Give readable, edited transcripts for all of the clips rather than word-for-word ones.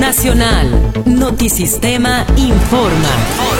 Nacional. Notisistema informa.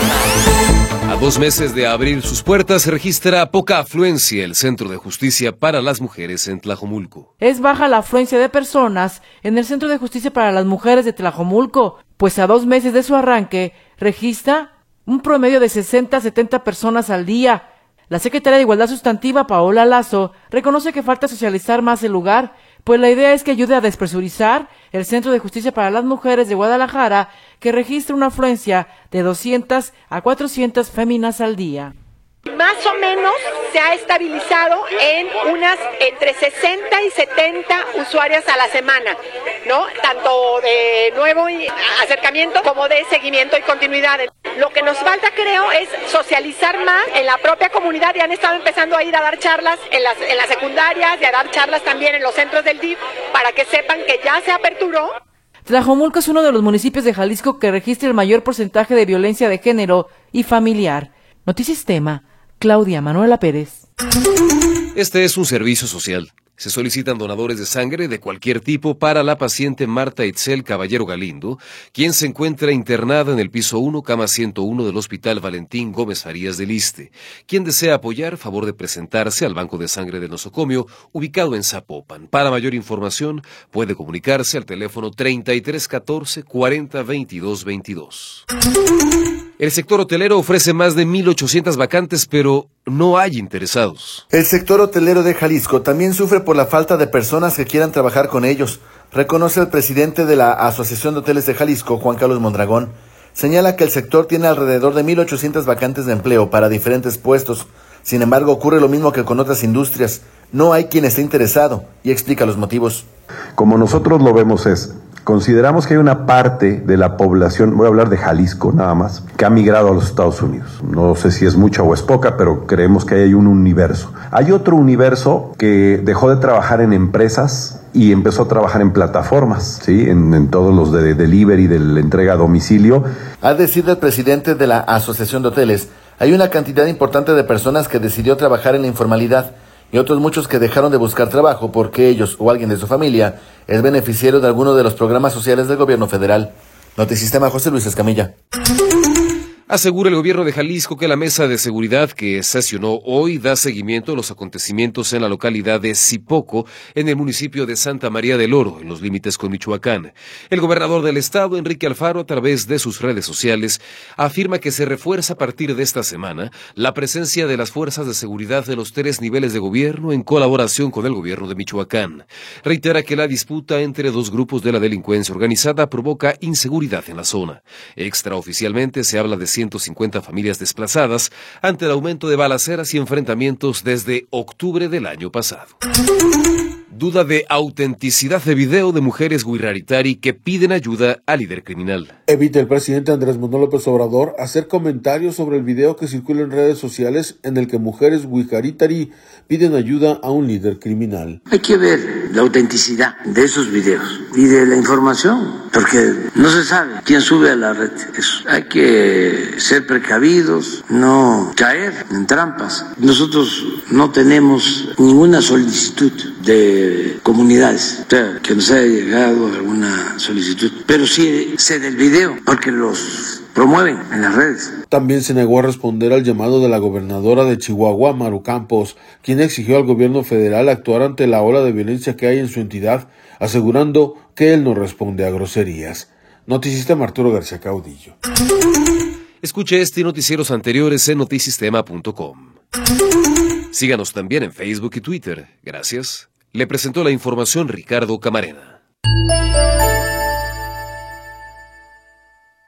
A 2 meses de abrir sus puertas, se registra poca afluencia el Centro de Justicia para las Mujeres en Tlajomulco. Es baja la afluencia de personas en el Centro de Justicia para las Mujeres de Tlajomulco, pues a 2 meses de su arranque registra un promedio de 60 a 70 personas al día. La secretaria de Igualdad Sustantiva, Paola Lazo, reconoce que falta socializar más el lugar, pues la idea es que ayude a despresurizar el Centro de Justicia para las Mujeres de Guadalajara, que registra una afluencia de 200 a 400 féminas al día. Más o menos se ha estabilizado en unas entre 60 y 70 usuarias a la semana, ¿no? Tanto de nuevo acercamiento como de seguimiento y continuidad. Lo que nos falta, creo, es socializar más en la propia comunidad. Ya han estado empezando a ir a dar charlas en las secundarias y a dar charlas también en los centros del DIF para que sepan que ya se aperturó. Tlajomulco es uno de los municipios de Jalisco que registra el mayor porcentaje de violencia de género y familiar. Notisistema, Claudia Manuela Pérez. Este es un servicio social. Se solicitan donadores de sangre de cualquier tipo para la paciente Marta Itzel Caballero Galindo, quien se encuentra internada en el piso 1, cama 101 del Hospital Valentín Gómez Farías del Iste. Quien desea apoyar, favor de presentarse al Banco de Sangre de Nosocomio, ubicado en Zapopan. Para mayor información, puede comunicarse al teléfono 3314 40 22 22. El sector hotelero ofrece más de 1,800 vacantes, pero no hay interesados. El sector hotelero de Jalisco también sufre por la falta de personas que quieran trabajar con ellos, reconoce el presidente de la Asociación de Hoteles de Jalisco, Juan Carlos Mondragón. Señala que el sector tiene alrededor de 1,800 vacantes de empleo para diferentes puestos. Sin embargo, ocurre lo mismo que con otras industrias. No hay quien esté interesado, y explica los motivos. Como nosotros lo vemos consideramos que hay una parte de la población, voy a hablar de Jalisco nada más, que ha migrado a los Estados Unidos. No sé si es mucha o es poca, pero creemos que hay un universo. Hay otro universo que dejó de trabajar en empresas y empezó a trabajar en plataformas, ¿sí? En todos los de delivery, de la entrega a domicilio. Al decir del presidente de la Asociación de Hoteles, hay una cantidad importante de personas que decidió trabajar en la informalidad y otros muchos que dejaron de buscar trabajo porque ellos o alguien de su familia es beneficiario de alguno de los programas sociales del gobierno federal. Notisistema, José Luis Escamilla. Asegura el gobierno de Jalisco que la mesa de seguridad que sesionó hoy da seguimiento a los acontecimientos en la localidad de Zipoco, en el municipio de Santa María del Oro, en los límites con Michoacán. El gobernador del estado, Enrique Alfaro, a través de sus redes sociales, afirma que se refuerza a partir de esta semana la presencia de las fuerzas de seguridad de los 3 niveles de gobierno en colaboración con el gobierno de Michoacán. Reitera que la disputa entre 2 grupos de la delincuencia organizada provoca inseguridad en la zona. Extraoficialmente se habla de 150 familias desplazadas ante el aumento de balaceras y enfrentamientos desde octubre del año pasado. Duda de autenticidad de video de mujeres Huirraritari que piden ayuda al líder criminal. Evita el presidente Andrés Manuel López Obrador hacer comentarios sobre el video que circula en redes sociales en el que mujeres Huirraritari piden ayuda a un líder criminal. Hay que ver la autenticidad de esos videos y de la información, porque no se sabe quién sube a la red eso. Hay que ser precavidos, no caer en trampas. Nosotros no tenemos ninguna solicitud de comunidades, o sea, que nos haya llegado alguna solicitud, pero sí sé del video, porque los promueven en las redes. También se negó a responder al llamado de la gobernadora de Chihuahua, Maru Campos, quien exigió al gobierno federal actuar ante la ola de violencia que hay en su entidad, asegurando que él no responde a groserías. Notisistema, Arturo García Caudillo. Escuche este y noticieros anteriores en notisistema.com. Síganos también en Facebook y Twitter. Gracias. Le presentó la información Ricardo Camarena.